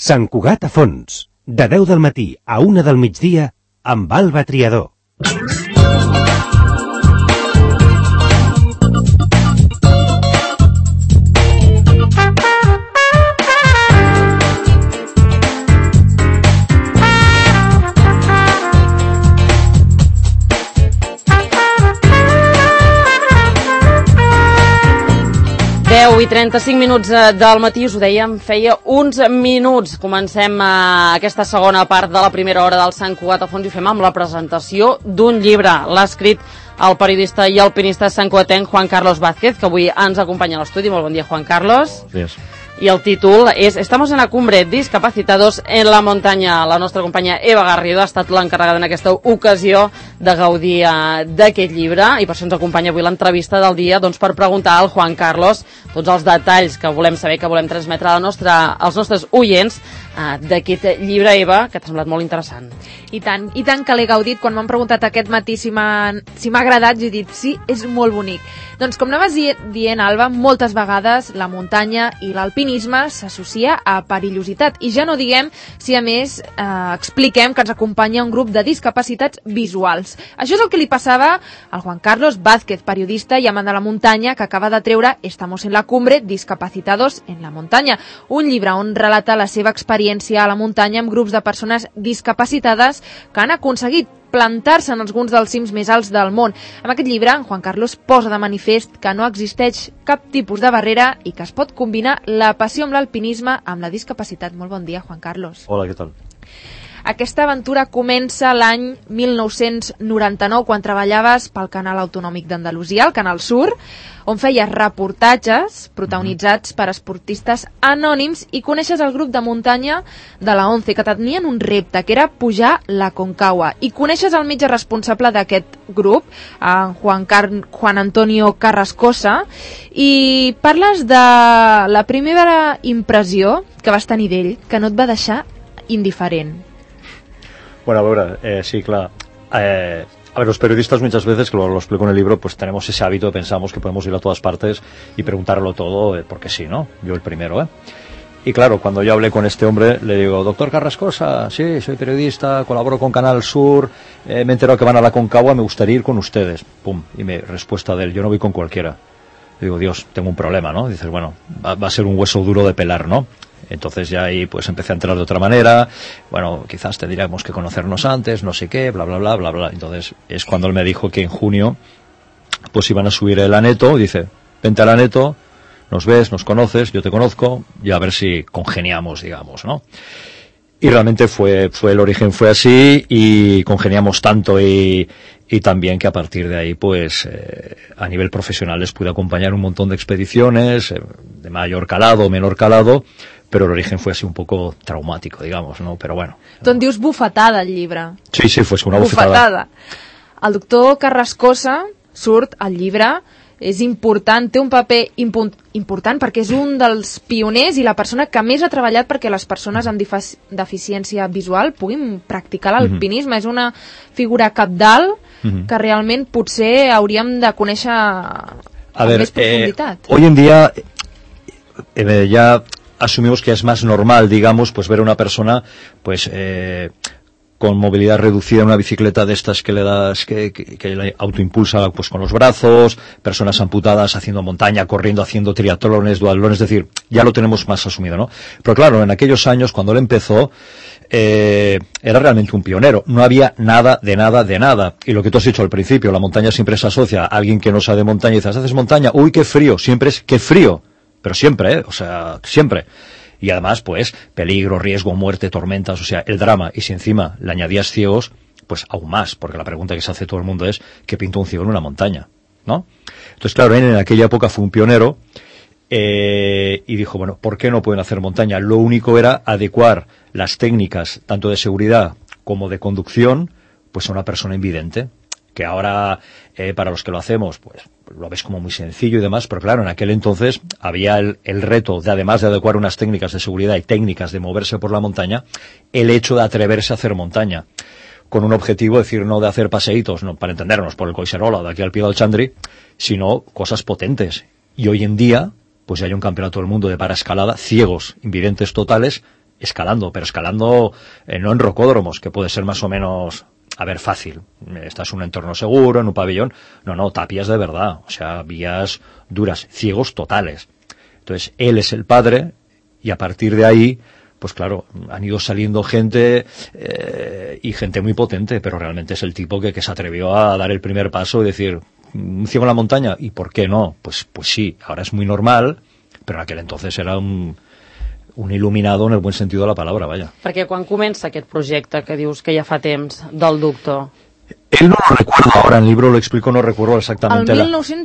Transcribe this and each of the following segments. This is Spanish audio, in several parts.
Sant Cugat a fons, de 10 del matí a 1 del migdia, amb Alba Triador. I 35 minuts del matí, us ho dèiem, feia uns minuts. Comencem aquesta segona part de la primera hora del Sant Cugat a fons i ho fem amb la presentació d'un llibre. L'ha escrit el periodista i alpinista santcugatenc Juan Carlos Vázquez, que avui ens acompanya a l'estudi. Molt bon dia, Juan Carlos. Yes. I el títol és Estamos en la cumbre, discapacitados en la montaña. La nostra companya Eva Garrido ha estat l'encarregada en aquesta ocasió de gaudir d'aquest llibre i per això ens acompanya avui l'entrevista del dia, doncs, per preguntar al Juan Carlos tots els detalls que volem saber, que volem transmetre als nostres oients d'aquest llibre, Eva, que t'ha semblat molt interessant. I tant que l'he gaudit. Quan m'han preguntat aquest matí si m'ha agradat, jo he dit sí, és molt bonic. Doncs com anaves dient, Alba, moltes vegades la muntanya i l'alpinisme s'associa a perillositat. I ja no diguem si a més expliquem que ens acompanya un grup de discapacitats visuals. Això és el que li passava al Juan Carlos Vázquez, periodista i amant de la muntanya, que acaba de treure Estamos en la cumbre, discapacitados en la montaña, un llibre on relata la seva experiència a la muntanya amb grups de persones discapacitades que han aconseguit plantar-se en alguns dels cims més alts del món. Amb aquest llibre, en Juan Carlos posa de manifest que no existeix cap tipus de barrera i que es pot combinar la passió amb l'alpinisme amb la discapacitat. Molt bon dia, Juan Carlos. Hola, què tal? Aquesta aventura comença l'any 1999, quan treballaves pel Canal Autonòmic d'Andalusia, el Canal Sur, on feies reportatges protagonitzats per esportistes anònims i coneixes el grup de muntanya de la ONCE, que tenien un repte, que era pujar la Concagua. I coneixes el metge responsable d'aquest grup, en Juan Antonio Carrascosa, i parles de la primera impressió que vas tenir d'ell, que no et va deixar indiferent. Bueno, a ver, sí, claro. A ver, los periodistas muchas veces, que lo explico en el libro, pues tenemos ese hábito, pensamos que podemos ir a todas partes y preguntarlo todo, porque sí, ¿no? Yo el primero, ¿eh? Y claro, cuando yo hablé con este hombre, le digo, doctor Carrascosa, sí, soy periodista, colaboro con Canal Sur, me he enterado que van a la Concagua, me gustaría ir con ustedes. Pum, y respuesta de él, yo no voy con cualquiera. Digo, Dios, tengo un problema, ¿no? Dices, bueno, va a ser un hueso duro de pelar, ¿no? Entonces ya ahí pues empecé a entrar de otra manera, bueno, quizás tendríamos que conocernos antes, no sé qué, bla, bla, bla, bla, bla. Entonces es cuando él me dijo que en junio pues iban a subir el Aneto, dice, vente al Aneto, nos ves, nos conoces, yo te conozco, y a ver si congeniamos, digamos, ¿no? Y realmente el origen fue así, y congeniamos tanto y también que a partir de ahí, pues, a nivel profesional les pude acompañar un montón de expediciones, de mayor calado, menor calado, pero el origen fue así un poco traumático, digamos, ¿no? Pero bueno. Tu en dius bufetada, el llibre. Sí, fue una bufetada. El doctor Carrascosa surt al llibre, és important, té un paper important perquè és un dels pioners i la persona que més ha treballat perquè les persones amb deficiència visual puguin practicar l'alpinisme. És una figura cabdal que realment potser hauríem de conèixer amb més profunditat. Hoy en día ya asumimos que es más normal, digamos, pues ver a una persona pues con movilidad reducida en una bicicleta de estas que le das, que le autoimpulsa pues con los brazos, personas amputadas haciendo montaña, corriendo, haciendo triatlones, duatlones, es decir, ya lo tenemos más asumido, ¿no? Pero claro, en aquellos años, cuando él empezó, era realmente un pionero, no había nada de nada, y lo que tú has dicho al principio, la montaña siempre se asocia a alguien que no sabe de montaña y dices, ¿haces montaña? Uy, qué frío, siempre es, qué frío, pero siempre, o sea, siempre. Y además, pues, peligro, riesgo, muerte, tormentas, o sea, el drama. Y si encima le añadías ciegos, pues aún más, porque la pregunta que se hace todo el mundo es, ¿qué pinta un ciego en una montaña? ¿No? Entonces, claro, él en aquella época fue un pionero, y dijo, bueno, ¿por qué no pueden hacer montaña? Lo único era adecuar las técnicas, tanto de seguridad como de conducción, pues a una persona invidente, que ahora, para los que lo hacemos, pues, lo ves como muy sencillo y demás, pero claro, en aquel entonces había el reto de, además de adecuar unas técnicas de seguridad y técnicas de moverse por la montaña, el hecho de atreverse a hacer montaña, con un objetivo, es decir, no de hacer paseitos, no, para entendernos, por el Collserola o de aquí al pie del Chandri, sino cosas potentes. Y hoy en día, pues ya hay un campeonato del mundo de paraescalada, ciegos, invidentes totales, escalando, pero escalando no en rocódromos, que puede ser más o menos, a ver, fácil. Estás en un entorno seguro, en un pabellón. No, tapias de verdad, o sea, vías duras, ciegos totales. Entonces, él es el padre, y a partir de ahí, pues claro, han ido saliendo gente, y gente muy potente, pero realmente es el tipo que se atrevió a dar el primer paso y decir, ¿un ciego en la montaña? ¿Y por qué no? Pues sí, ahora es muy normal, pero en aquel entonces era un il·luminado en el buen sentido de la palabra, vaya. Perquè quan comença aquest projecte que dius que ja fa temps del doctor? Él no lo recuerdo ahora, en el libro lo explico, no recuerdo exactamente. El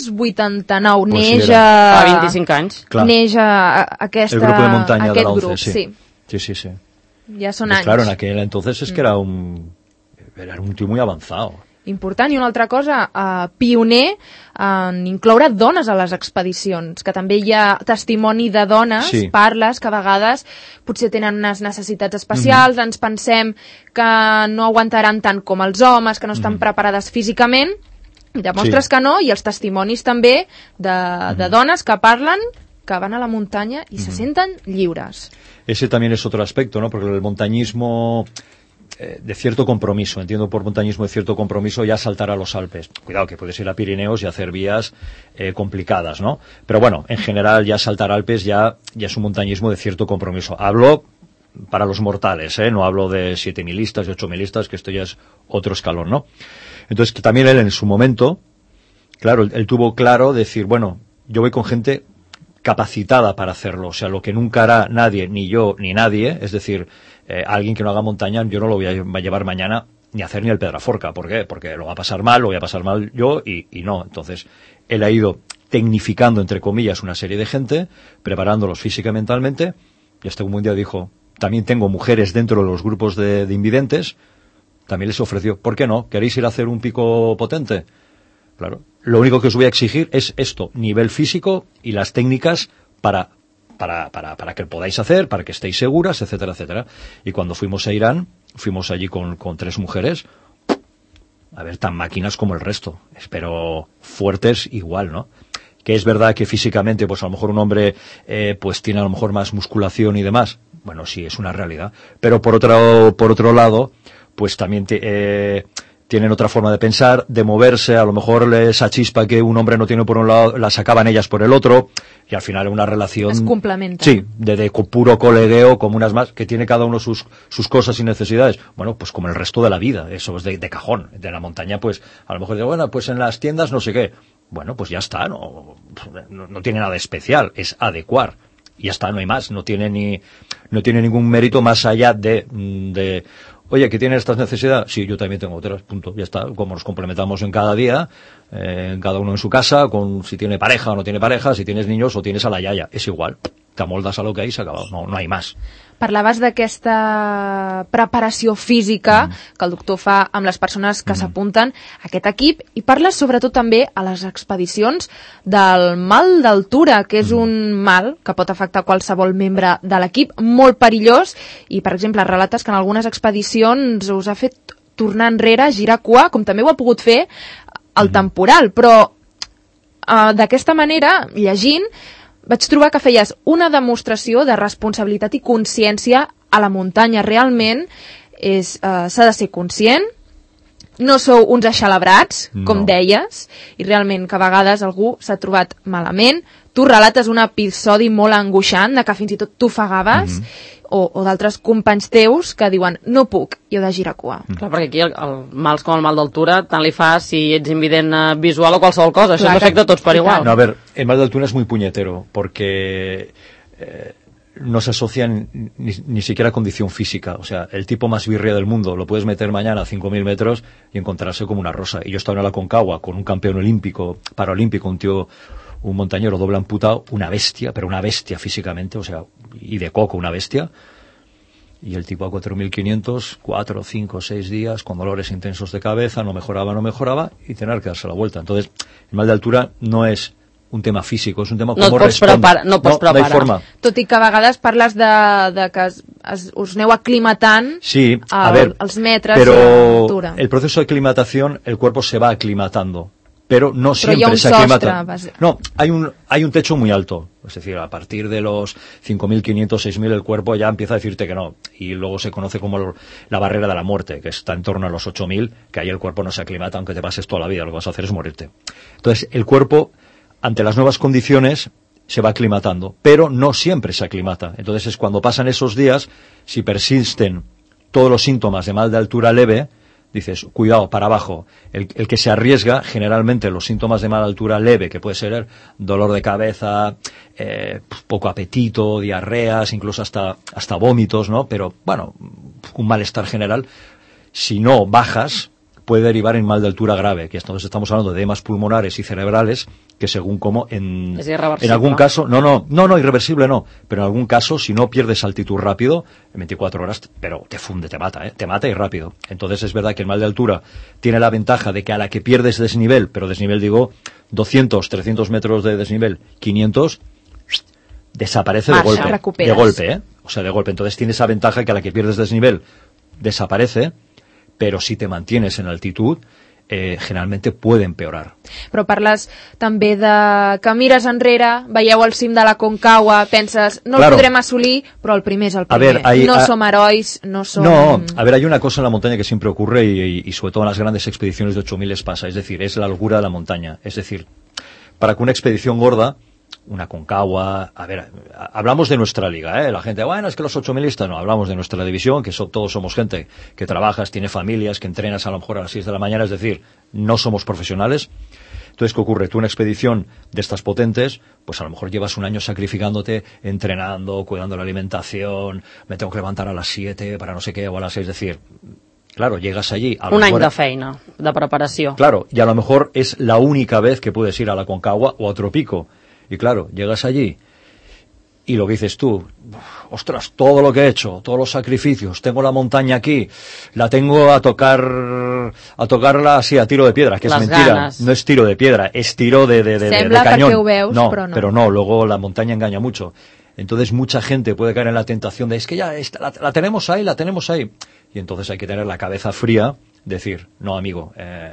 1989 Pues neix Fa 25 anys. Clar. neix El grupo de montaña de aquest la ONCE, grup, sí. sí. Sí. Ja són Pues anys. claro, en aquel entonces es que era un tío muy avanzado. Important. I una altra cosa, pioner en incloure dones a les expedicions, que també hi ha testimoni de dones, Sí. parles, que a vegades potser tenen unes necessitats especials, ens pensem que no aguantaran tant com els homes, que no estan preparades físicament, i demostres Sí. que no, i els testimonis també de dones que parlen, que van a la muntanya i se senten lliures. Ese también es otro aspecto, ¿no? Porque el montañismo de cierto compromiso, entiendo por montañismo de cierto compromiso, ya saltar a los Alpes. Cuidado, que puedes ir a Pirineos y hacer vías complicadas, ¿no? Pero bueno, en general ya saltar Alpes ya es un montañismo de cierto compromiso. Hablo para los mortales, no hablo de 7.000istas y 8.000istas, que esto ya es otro escalón, ¿no? Entonces, que también él en su momento, claro, él tuvo claro decir, bueno, yo voy con gente capacitada para hacerlo, o sea, lo que nunca hará nadie, ni yo, ni nadie, es decir, alguien que no haga montaña, yo no lo voy a llevar mañana ni a hacer ni el Pedraforca. ¿Por qué? Porque lo va a pasar mal, lo voy a pasar mal yo y no. Entonces, él ha ido tecnificando, entre comillas, una serie de gente, preparándolos física y mentalmente, y hasta un día dijo, también tengo mujeres dentro de los grupos de invidentes, también les ofreció, ¿por qué no? ¿Queréis ir a hacer un pico potente? Claro. Lo único que os voy a exigir es esto, nivel físico y las técnicas para que lo podáis hacer, para que estéis seguras, etcétera, etcétera. Y cuando fuimos a Irán, fuimos allí con 3 mujeres, a ver, tan máquinas como el resto, pero fuertes igual, ¿no? Que es verdad que físicamente, pues a lo mejor un hombre, pues tiene a lo mejor más musculación y demás. Bueno, sí, es una realidad. Pero por otro lado, pues también tienen otra forma de pensar, de moverse, a lo mejor esa chispa que un hombre no tiene por un lado, la sacaban ellas por el otro, y al final una relación... Es complementa. Sí, de puro colegueo, como unas más, que tiene cada uno sus cosas y necesidades. Bueno, pues como el resto de la vida, eso es de cajón. De la montaña, pues, a lo mejor digo, bueno, pues en las tiendas no sé qué. Bueno, pues ya está, no tiene nada especial, es adecuar. Y ya está, no hay más, no tiene ningún mérito más allá de oye, ¿que tienes estas necesidades? Sí, yo también tengo otras, punto, ya está. Como nos complementamos en cada día, cada uno en su casa, con si tiene pareja o no tiene pareja, si tienes niños o tienes a la yaya, es igual. Te amoldes a lo que hay i s'ha acabat, no hay más. Parlaves d'aquesta preparació física que el doctor fa amb les persones que s'apunten a aquest equip, i parles sobretot també a les expedicions del mal d'altura, que és un mal que pot afectar qualsevol membre de l'equip, molt perillós, i per exemple relates que en algunes expedicions us ha fet tornar enrere, girar cua, com també ho ha pogut fer el temporal, però d'aquesta manera, llegint, vaig trobar que feies una demostració de responsabilitat i consciència a la muntanya. Realment s'ha de ser conscient, no sou uns eixelebrats, com deies, i realment que a vegades algú s'ha trobat malament. Tu relates un episodi molt angoixant, de que fins i tot t'ofegaves, o d'altres companys teus que diuen no puc, i heu de girar cua. Clar, perquè aquí el mals com el mal d'altura tant li fa si ets invident visual o qualsevol cosa, això ens afecta a tots per igual. No, a ver, el mal de altura es muy puñetero, porque no se asocia ni siquiera a condición física. O sea, el tipo más birria del mundo lo puedes meter mañana a 5.000 metros y encontrarse como una rosa. Y yo estaba en la Aconcagua con un campeón olímpico, paraolímpico, un montañero doble amputado, una bestia, pero una bestia físicamente, o sea, y de coco, una bestia. Y el tipo a 4.500, 4, 5, 6 días, con dolores intensos de cabeza, no mejoraba, y tener que darse la vuelta. Entonces, el mal de altura no es un tema físico, és un tema com responde. No pots preparar. No hay forma. Tot i que a vegades parles de que us aneu aclimatant sí, a ver, els metres pero d'altura. el proceso de aclimatación, el cuerpo se va aclimatando. pero no siempre se aclimata. Sostre, no, hay un techo muy alto. Es decir, a partir de los 5.500, 6.000 el cuerpo ya empieza a decirte que no. Y luego se conoce como la barrera de la muerte, que está en torno a los 8.000, que ahí el cuerpo no se aclimata aunque te pases toda la vida. Lo que vas a hacer es morirte. Entonces, el cuerpo, ante las nuevas condiciones, se va aclimatando, pero no siempre se aclimata. Entonces, es cuando pasan esos días, si persisten todos los síntomas de mal de altura leve, dices, cuidado, para abajo. El que se arriesga, generalmente los síntomas de mala altura leve, que puede ser dolor de cabeza, poco apetito, diarreas, incluso hasta vómitos, ¿no? Pero, bueno, un malestar general. Si no bajas, puede derivar en mal de altura grave, que entonces estamos hablando de edemas pulmonares y cerebrales, que según como en algún caso, no, irreversible no, pero en algún caso, si no pierdes altitud rápido, en 24 horas, pero te funde, te mata y rápido. Entonces es verdad que el mal de altura tiene la ventaja de que a la que pierdes desnivel, pero desnivel digo 200, 300 metros de desnivel, 500, desaparece de golpe, o sea, de golpe. Entonces tiene esa ventaja que a la que pierdes desnivel, desaparece, però si te mantienes en altitud, generalment puede empeorar. Però parles també de que mires enrere, veieu el cim de la Concagua, penses, no el podrem assolir, però el primer és el primer. No som herois, no som... No, a ver, hay una cosa en la montaña que siempre ocurre y sobre todo en las grandes expediciones de 8.000 les pasa, es decir, es la locura de la montaña. Es decir, para que una expedición gorda, una Concagua, a ver, hablamos de nuestra liga, la gente, bueno, es que los 8.000istas, no, hablamos de nuestra división, que todos somos gente que trabajas, tiene familias, que entrenas a lo mejor a las 6 de la mañana, es decir, no somos profesionales. Entonces, ¿qué ocurre? Tú una expedición de estas potentes, pues a lo mejor llevas un año sacrificándote, entrenando, cuidando la alimentación, me tengo que levantar a las 7 para no sé qué, o a las 6, es decir... Claro, llegas allí... Un any de feina, de preparació. Claro, y a lo mejor es la única vez que puedes ir a la Concagua o a otro pico. Y claro, llegas allí y lo que dices tú, ostras, todo lo que he hecho, todos los sacrificios, tengo la montaña aquí, la tengo a tocarla así a tiro de piedra, que es mentira, ganas. No es tiro de piedra, es tiro de cañón. Ho veus, no, però no, luego la montaña engaña mucho. Entonces mucha gente puede caer en la tentación de, es que ya la tenemos ahí, y entonces hay que tener la cabeza fría, decir, no amigo,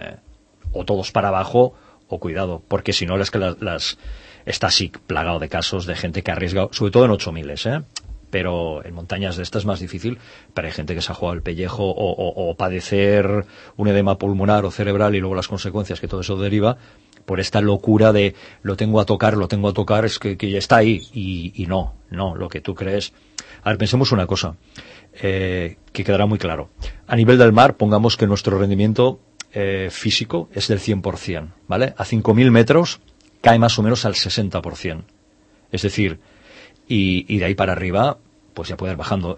o todos para abajo o cuidado, porque si no es que está así plagado de casos de gente que ha arriesgado, sobre todo en 8.000, pero en montañas de estas es más difícil, pero hay gente que se ha jugado el pellejo o padecer un edema pulmonar o cerebral y luego las consecuencias que todo eso deriva por esta locura de lo tengo a tocar, es que ya está ahí y no, lo que tú crees. A ver, pensemos una cosa, que quedará muy claro. A nivel del mar, pongamos que nuestro rendimiento físico es del 100%, ¿vale? A 5.000 metros cae más o menos al 60%. Es decir, y de ahí para arriba, pues ya puede ir bajando.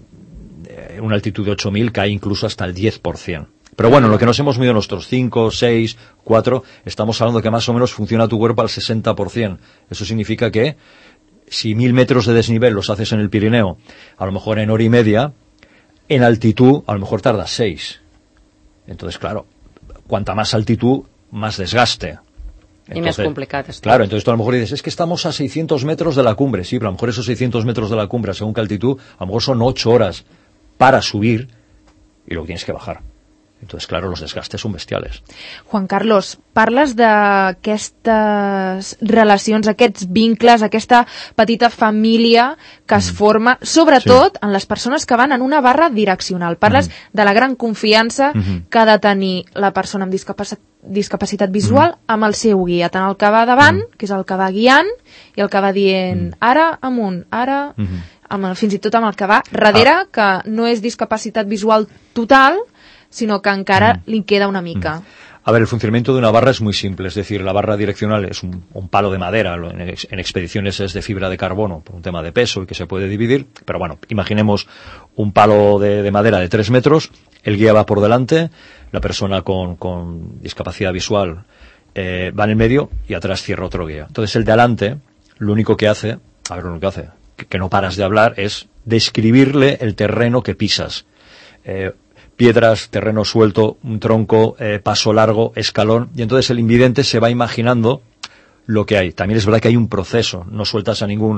Una altitud de 8.000 cae incluso hasta el 10%. Pero bueno, lo que nos hemos medido nuestros 5, 6, 4, estamos hablando que más o menos funciona tu cuerpo al 60%. Eso significa que si 1.000 metros de desnivel los haces en el Pirineo, a lo mejor en hora y media, en altitud a lo mejor tardas 6. Entonces, claro, cuanta más altitud, más desgaste. Entonces, y más complicado. Claro, entonces tú a lo mejor dices, es que estamos a 600 metros de la cumbre. Sí, pero a lo mejor esos 600 metros de la cumbre, según qué altitud, a lo mejor son 8 horas para subir y luego tienes que bajar. Entonces, claro, los desgastes son bestiales. Juan Carlos, parles d'aquestes relacions, aquests vincles, aquesta petita família que es forma, sobretot en les persones que van en una barra direccional. Parles de la gran confiança que ha de tenir la persona amb discapacitat visual amb el seu guia, tant el que va davant, que és el que va guiant, i el que va dient ara amunt, ara... fins i tot amb el que va darrere, que no és discapacitat visual total, sino que encara li queda una mica. A ver, el funcionamiento de una barra es muy simple, es decir, la barra direccional es un palo de madera, en expediciones es de fibra de carbono, por un tema de peso y que se puede dividir, pero bueno, imaginemos un palo de madera de 3 metros, el guía va por delante, la persona con discapacidad visual va en el medio y atrás cierra otro guía. Entonces el de adelante, lo único que hace, que no paras de hablar, es describirle el terreno que pisas. Piedras, terreno suelto, un tronco, paso largo, escalón, y entonces el invidente se va imaginando lo que hay. También es verdad que hay un proceso, no sueltas a ningún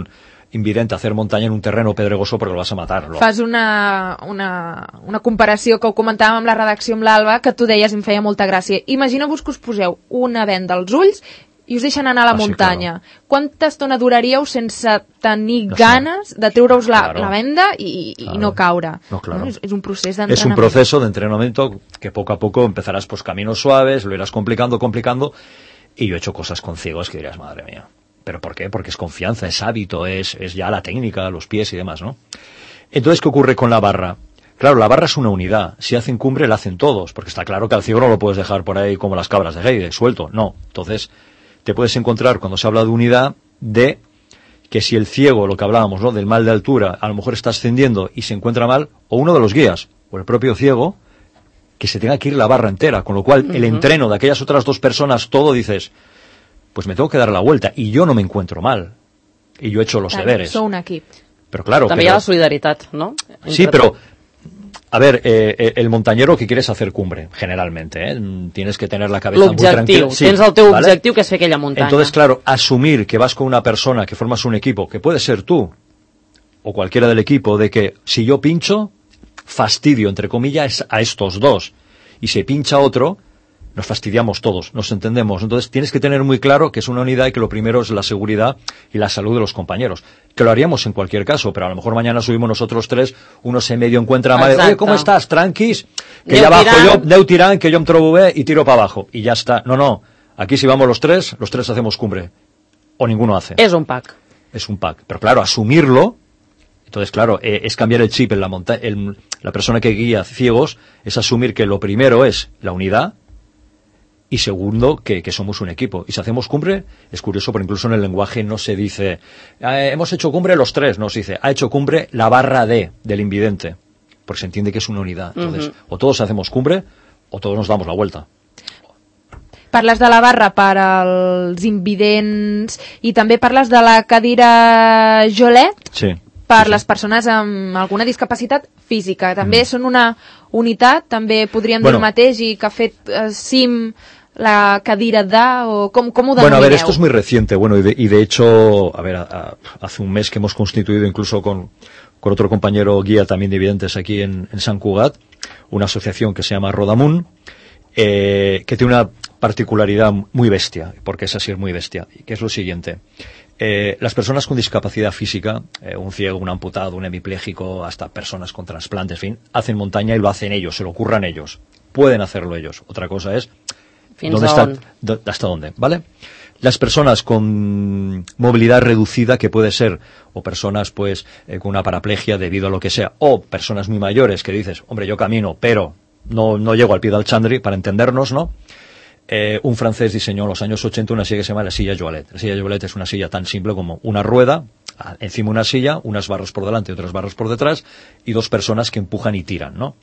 invidente hacer montaña en un terreno pedregoso porque lo vas a matar. Fas una comparació que ho comentàvem amb la redacció amb l'Alba, que tu deies, em feia molta gràcia. Imagineu-vos que us poseu una venda als ulls i us deixen anar a la muntanya. Sí, claro. Quanta estona duraríeu sense tenir ganes de treure-us la venda y no caure? No, claro. Es un proceso de entrenamiento. Es un proceso de entrenamiento que poco a poco empezarás pues caminos suaves, lo irás complicando, y yo he hecho cosas con ciegos que dirías, madre mía. ¿Pero por qué? Porque es confianza, es hábito, es ya la técnica, los pies y demás, ¿no? Entonces, ¿qué ocurre con la barra? Claro, la barra es una unidad. Si hacen cumbre, la hacen todos, porque está claro que al ciego no lo puedes dejar por ahí como las cabras de Heide, suelto. No. Entonces, te puedes encontrar, cuando se habla de unidad, de que si el ciego, lo que hablábamos, ¿no?, del mal de altura, a lo mejor está ascendiendo y se encuentra mal, o uno de los guías, o el propio ciego, que se tenga que ir la barra entera, con lo cual el entreno de aquellas otras dos personas, todo dices, pues me tengo que dar la vuelta, y yo no me encuentro mal, y yo he hecho los deberes. Son un equip. Pero claro... També hi ha la solidaritat, no? Sí, pero... A ver, el montañero que quiere es hacer cumbre, generalmente, ¿eh? Tienes que tener la cabeza muy tranquila. Sí, tienes el teu objectiu, que es fer aquella muntanya. Entonces, claro, asumir que vas con una persona, que formas un equipo, que puede ser tú, o cualquiera del equipo, de que si yo pincho, fastidio, entre comillas, a estos dos, y si pincha otro, nos fastidiamos todos, nos entendemos. Entonces tienes que tener muy claro que es una unidad y que lo primero es la seguridad y la salud de los compañeros. Que lo haríamos en cualquier caso, pero a lo mejor mañana subimos nosotros tres, uno se medio encuentra mal, oye, ¿cómo estás? Tranquis, que ya bajo yo, Déu tirant, que yo me trobo bé y tiro para abajo. Y ya está. No. Aquí si vamos los tres hacemos cumbre. O ninguno hace. Es un pack. Es un pack. Pero claro, asumirlo, entonces claro, es cambiar el chip en la persona que guía ciegos, es asumir que lo primero es la unidad, y segundo, que somos un equipo. Y si hacemos cumbre, es curioso, pero incluso en el lenguaje no se dice, hemos hecho cumbre los tres, no se dice, ha hecho cumbre la barra del invidente, porque se entiende que es una unidad. Entonces, o todos hacemos cumbre, o todos nos damos la vuelta. Parles de la barra per als invidents i també parles de la cadira Jolet per les persones amb alguna discapacitat física. També són una unitat, també podríem dir el mateix, i que ha fet CIM la cadira o ¿cómo denominé? Bueno, a ver, esto es muy reciente, y de hecho, a ver, hace un mes que hemos constituido incluso con otro compañero guía también de videntes aquí en Sant Cugat, una asociación que se llama Rodamun, que tiene una particularidad muy bestia, porque es así, es muy bestia, que es lo siguiente. Las personas con discapacidad física, un ciego, un amputado, un hemipléjico, hasta personas con trasplantes, en fin, hacen montaña y lo hacen ellos, se lo ocurran ellos. Pueden hacerlo ellos. Otra cosa es hasta dónde, ¿vale? Las personas con movilidad reducida, que puede ser, o personas pues con una paraplegia debido a lo que sea, o personas muy mayores que dices, hombre, yo camino, pero no llego al pie del Chandri, para entendernos, ¿no? Un francés diseñó en los años 80 una silla que se llama la silla Jolet. La silla Jolet es una silla tan simple como una rueda, encima una silla, unas barras por delante y otras barras por detrás, y dos personas que empujan y tiran, ¿no?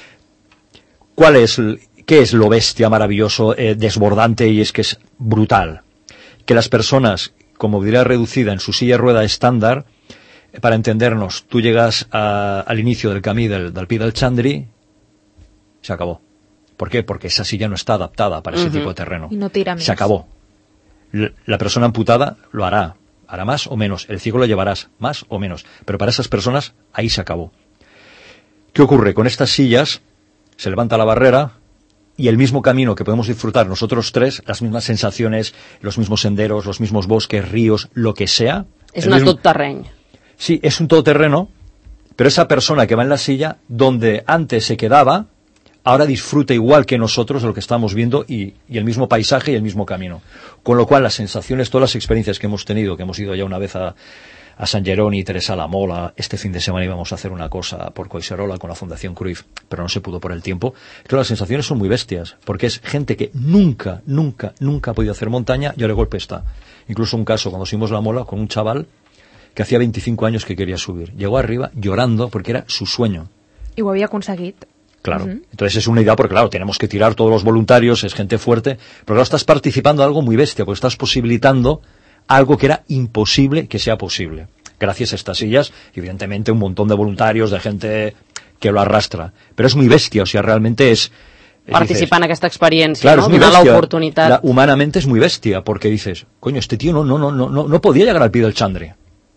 ¿Qué es lo bestia, maravilloso, desbordante, y es que es brutal? Que las personas con movilidad reducida en su silla rueda estándar, para entendernos, tú llegas al inicio del camí del pie del Chandri, se acabó. ¿Por qué? Porque esa silla no está adaptada para ese tipo de terreno. Y no tira Se acabó. La persona amputada lo hará más o menos. El ciego lo llevarás más o menos. Pero para esas personas, ahí se acabó. ¿Qué ocurre? Con estas sillas se levanta la barrera y el mismo camino que podemos disfrutar nosotros tres, las mismas sensaciones, los mismos senderos, los mismos bosques, ríos, lo que sea. Es un todoterreny. Sí, es un todoterreno, pero esa persona que va en la silla, donde antes se quedaba, ahora disfruta igual que nosotros de lo que estamos viendo, y el mismo paisaje y el mismo camino. Con lo cual, las sensaciones, todas las experiencias que hemos tenido, que hemos ido ya una vez a San Jeroni, Teresa la Mola, este fin de semana íbamos a hacer una cosa por Collserola con la Fundación Cruyff, pero no se pudo por el tiempo. Claro, las sensaciones son muy bestias, porque es gente que nunca ha podido hacer montaña y ahora de golpe está. Incluso un caso, cuando subimos la Mola, con un chaval que hacía 25 años que quería subir. Llegó arriba llorando porque era su sueño. I ho havia aconseguit. Claro, entonces es una idea, porque claro, tenemos que tirar todos los voluntarios, es gente fuerte, pero claro, estás participando en algo muy bestia, porque estás posibilitando algo que era imposible que sea posible. Gracias a estas sillas, evidentemente un montón de voluntarios, de gente que lo arrastra, pero es muy bestia, o sea, realmente es... Participar en aquesta experiència, claro, no? Es muy Donar bestia. l'oportunitat. Humanamente es muy bestia, porque dices, coño, este tío no podía llegar al pie del Chandri,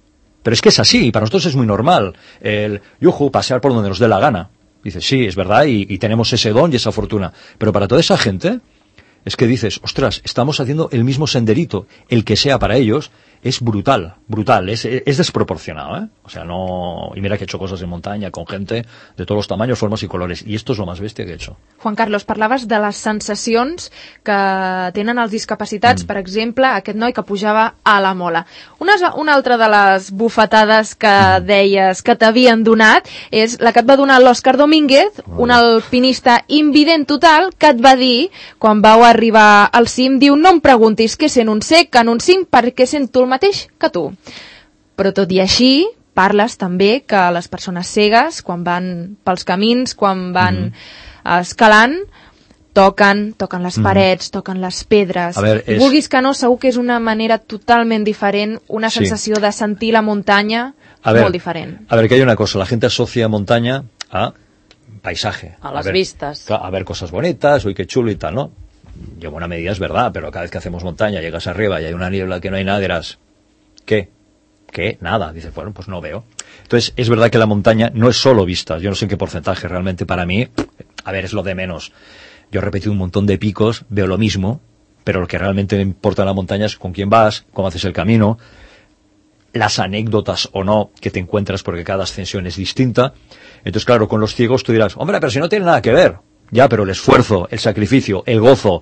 Pero es que es así, para nosotros es muy normal. El yuju, pasear por donde nos dé la gana. Dices, sí, es verdad, y tenemos ese don y esa fortuna. Pero para toda esa gente, es que dices, ostras, estamos haciendo el mismo senderito, el que sea para ellos, es brutal, es desproporcionado, ¿eh? O sea, no... Y mira que he hecho cosas en montaña con gente de todos los tamaños, formas i colores, i esto és lo más bestia que he hecho. Juan Carlos, parlaves de les sensacions que tenen els discapacitats, per exemple, aquest noi que pujava a la mola. Una altra de les bufetades que deies que t'havien donat és la que et va donar l'Òscar Domínguez, un alpinista invident total, que et va dir, quan vau arribar al cim, diu, no em preguntis què sent un cec en un cim perquè sento el mateix que tu. Però tot i així, parles també que les persones cegues, quan van pels camins, quan van escalant, toquen les parets, toquen les pedres. I vulguis que no, segur que és una manera totalment diferent, una sensació de sentir la muntanya molt diferent. A ver, que hay una cosa, la gente asocia montaña a paisaje. A las vistas. A ver cosas bonitas, uy, qué chulo y tal, ¿no? Y en buena medida es verdad, pero cada vez que hacemos montaña, llegas arriba y hay una niebla que no hay nada, dirás, ¿qué? ¿Qué? Nada. Dices, bueno, pues no veo. Entonces, es verdad que la montaña no es solo vistas. Yo no sé en qué porcentaje realmente para mí. A ver, es lo de menos. Yo he repetido un montón de picos, veo lo mismo, pero lo que realmente me importa en la montaña es con quién vas, cómo haces el camino, las anécdotas o no que te encuentras, porque cada ascensión es distinta. Entonces, claro, con los ciegos tú dirás, hombre, pero si no tiene nada que ver. Ya, pero el esfuerzo, el sacrificio, el gozo,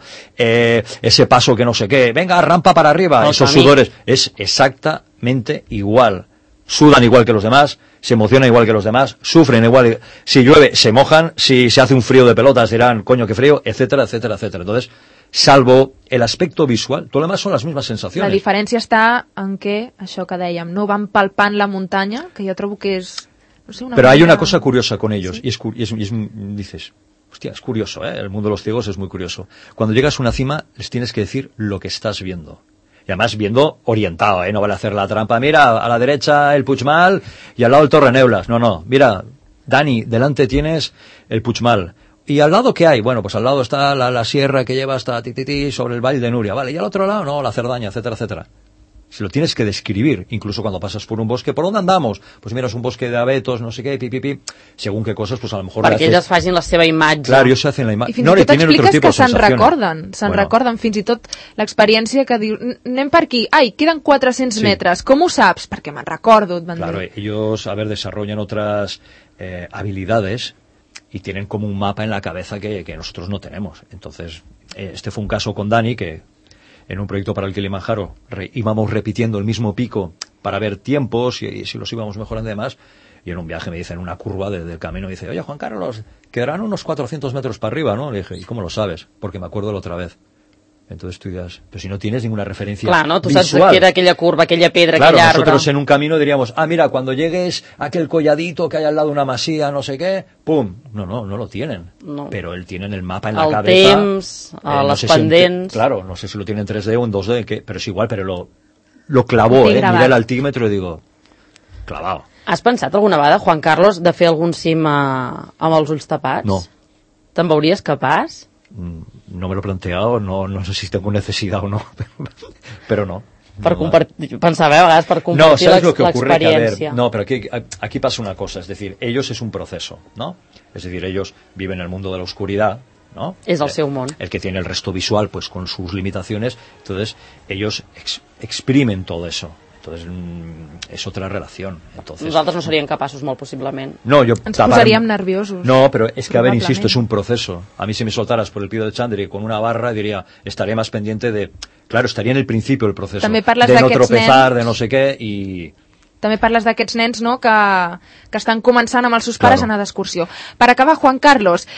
ese paso que no sé qué, venga, rampa para arriba, esos sudores, es exactamente igual. Sudan igual que los demás, se emocionan igual que los demás, sufren igual. Si llueve, se mojan, si se hace un frío de pelotas, dirán, coño, qué frío, etcétera, etcétera, etcétera. Entonces, salvo el aspecto visual, todo lo demás son las mismas sensaciones. La diferència està en què, això que dèiem, no van palpant la muntanya, que jo trobo que és... No sé, pero hay una cosa curiosa con ellos, y dices... Hostia, es curioso, ¿eh? El mundo de los ciegos es muy curioso. Cuando llegas a una cima, les tienes que decir lo que estás viendo. Y además viendo orientado, ¿eh? No vale hacer la trampa. Mira, a la derecha el Puigmal y al lado el Torreneulas. No. Mira, Dani, delante tienes el Puigmal. ¿Y al lado qué hay? Bueno, pues al lado está la sierra que lleva hasta Tititi sobre el Valle de Nuria. Vale, y al otro lado, no, la Cerdaña, etcétera, etcétera. Si lo tienes que describir, incluso cuando pasas por un bosque, ¿por dónde andamos? Pues mira, es un bosque de abetos, no sé qué, según qué cosas, pues a lo mejor... Perquè ells facin la seva imatge. Claro, ellos se hacen la imagen. I fins i tot expliques que se'n recorden, fins i tot l'experiència que diu, anem per aquí, ai, queden 400 metres, com ho saps? Perquè me'n recordo, et van dir. Claro, ellos, a ver, desarrollan otras habilidades y tienen como un mapa en la cabeza que nosotros no tenemos. Entonces, este fue un caso con Dani que... En un proyecto para el Kilimanjaro íbamos repitiendo el mismo pico para ver tiempos y si los íbamos mejorando y demás. Y en un viaje me dice, en una curva del camino, me dice, oye, Juan Carlos, quedarán unos 400 metros para arriba, ¿no? Le dije, ¿y cómo lo sabes? Porque me acuerdo la otra vez. Entonces tú dirás, pero si no tienes ninguna referencia visual. Claro, tú visual. Sabes que era aquella curva, aquella piedra, claro, aquella árbol. Nosotros en un camino diríamos, mira, cuando llegues a aquel colladito que hay al lado de una masía, no sé qué, ¡pum! No lo tienen. No. Pero él tiene el mapa en la cabeza. Temps, les pendents... Claro, no sé si lo tiene en 3D o en 2D, pero es igual, pero lo clavó, mira el altímetro y digo, clavado. Has pensat alguna vegada, Juan Carlos, de fer algun cim amb els ulls tapats? No. Te'n veuries capaç? No me lo he planteado, no sé si tengo necesidad o no, pero no. Pensaba a vegades per compartir l'experiència. No, pero aquí pasa una cosa, es decir, ellos es un proceso, ¿no? Es decir, ellos viven en el mundo de la oscuridad, ¿no? És el seu món. El que tiene el resto visual, pues con sus limitaciones, entonces ellos exprimen todo eso. Entonces es otra relación. Entonces, nosaltres no seríem capaços, molt possiblement. No, ens posaríem nerviosos. No, pero es que, a ver, insisto, es un proceso. A mí si me soltaras por el Pido de Chandri con una barra, diría, estaría más pendiente de... Claro, estaría en el principio del proceso. També parles de no tropezar, de no sé què, i... També parles d'aquests nens, no?, que estan començant amb els seus pares a anar d'excursió. Per acabar, Juan Carlos,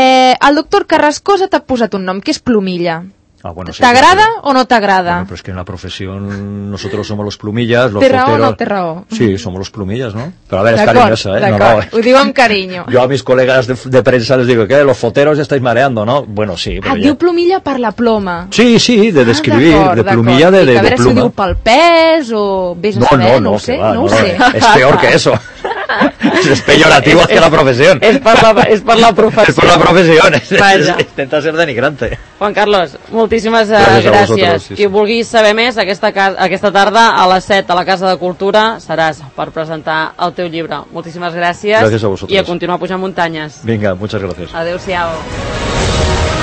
el doctor Carrascosa t'ha posat un nom, que és Plumilla. Bueno, sí, ¿T'agrada o no t'agrada? Bueno, pero es que en la profesión nosotros somos los plumillas, los ¿Té raó o no té raó? Sí, somos los plumillas, ¿no? Pero a ver, es cariñoso, ¿eh? No, ho diu amb carinyo. Yo a mis colegas de prensa les digo, ¿qué? Los foteros estáis mareando, ¿no? Bueno, sí. Pero diu plumilla per la ploma. Sí, de describir, de plumilla, de pluma. A veure si ho diu pel pes o... Vés a saber, no ho sé. Es peor que eso. Es peyorativo hacia la profesión. És per la professió. Es por la profesión. Vaja. Intenta ser denigrante. Juan Carlos, moltíssimes Gràcies a gràcies. vosaltres, sí. Qui vulgui saber més, aquesta tarda a les 7 a la Casa de Cultura seràs per presentar el teu llibre. Moltíssimes gràcies. Gràcies a vosaltres. I a continuar pujant muntanyes. Venga, muchas gracias. Adéu-siau.